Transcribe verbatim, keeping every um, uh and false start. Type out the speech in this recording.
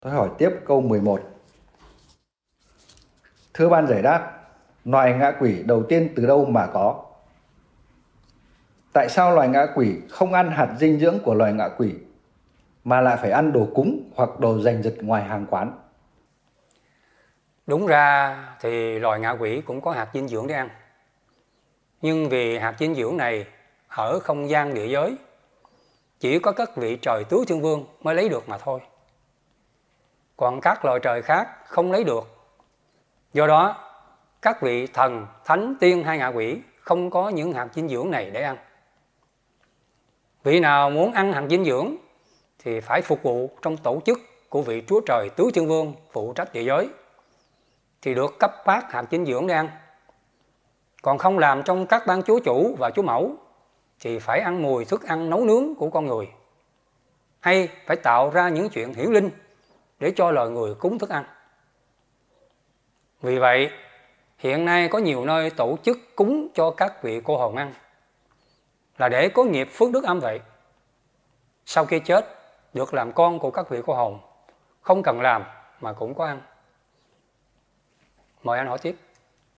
Tôi hỏi tiếp câu mười một. Thưa ban giải đáp, loài ngạ quỷ đầu tiên từ đâu mà có? Tại sao loài ngạ quỷ không ăn hạt dinh dưỡng của loài ngạ quỷ mà lại phải ăn đồ cúng hoặc đồ giành giật ngoài hàng quán? Đúng ra thì loài ngạ quỷ cũng có hạt dinh dưỡng để ăn. Nhưng vì hạt dinh dưỡng này ở không gian địa giới, chỉ có các vị trời tứ thiên vương mới lấy được mà thôi. Còn các loài trời khác không lấy được. Do đó, các vị thần, thánh, tiên hay ngạ quỷ không có những hạt dinh dưỡng này để ăn. Vị nào muốn ăn hạt dinh dưỡng thì phải phục vụ trong tổ chức của vị Chúa Trời Tứ Thiên Vương phụ trách địa giới, thì được cấp phát hạt dinh dưỡng để ăn. Còn không làm trong các ban chúa chủ và chúa mẫu thì phải ăn mùi thức ăn nấu nướng của con người, hay phải tạo ra những chuyện hiển linh để cho loài người cúng thức ăn. Vì vậy, hiện nay có nhiều nơi tổ chức cúng cho các vị cô hồn ăn, là để có nghiệp phước đức âm vậy. Sau khi chết, được làm con của các vị cô hồn, không cần làm mà cũng có ăn. Mời anh hỏi tiếp.